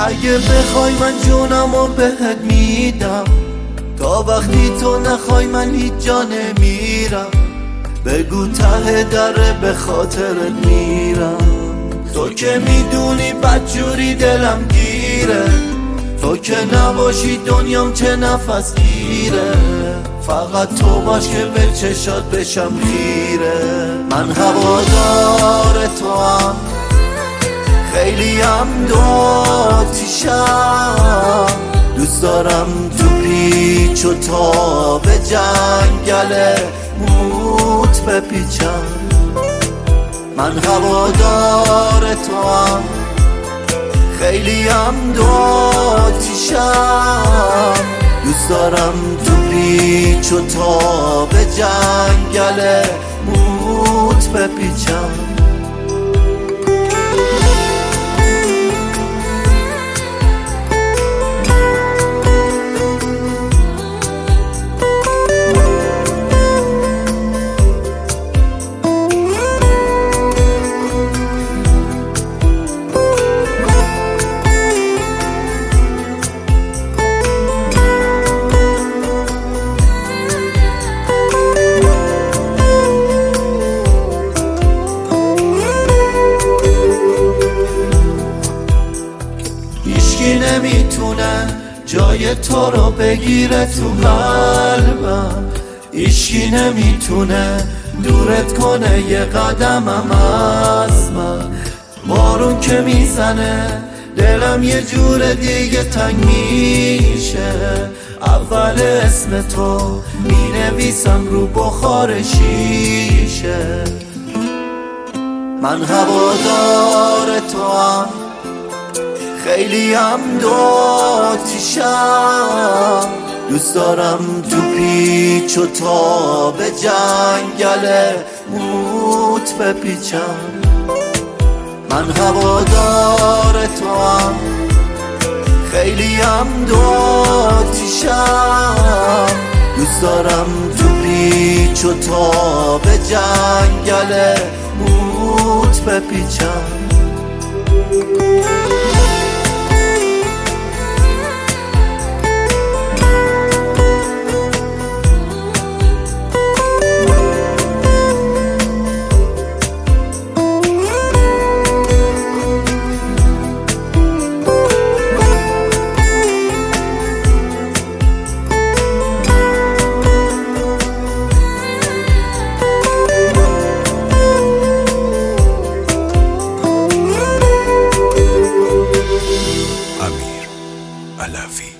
اگه بخوای من جونمو بهت میدم، تا وقتی تو نخوای من هیچ جا نمیرم. بگو ته دره به خاطرت میرم. تو که میدونی بدجوری دلم گیره، تو که نباشی دنیام چه نفس گیره. فقط تو باش که به چشات بشم خیره. من هوادار تو هم، خیلی هم دوتیشم. دوست دارم تو پیچ و تا به جنگل موت بپیچم. من هوادار تو هم، خیلی هم دوتیشم. دوست دارم تو پیچ و تا به جنگل موت بپیچم. نمیتونه جای تو رو بگیره تو قلبم. هیچکی نمیتونه دورت کنه یه قدمم از من. بارون که میزنه دلم یه جور دیگه تنگ میشه. اول اسم تو مینویسم رو بخار شیشه. من هوادار تو هم، خیلی هم دوتیشم. دوست دارم تو پیچ و تا به جنگل موت بپیچم. من هوادار تو هم، خیلی هم دوتیشم. دوست دارم تو پیچ و تا به جنگل موت بپیچم. امیر علوی.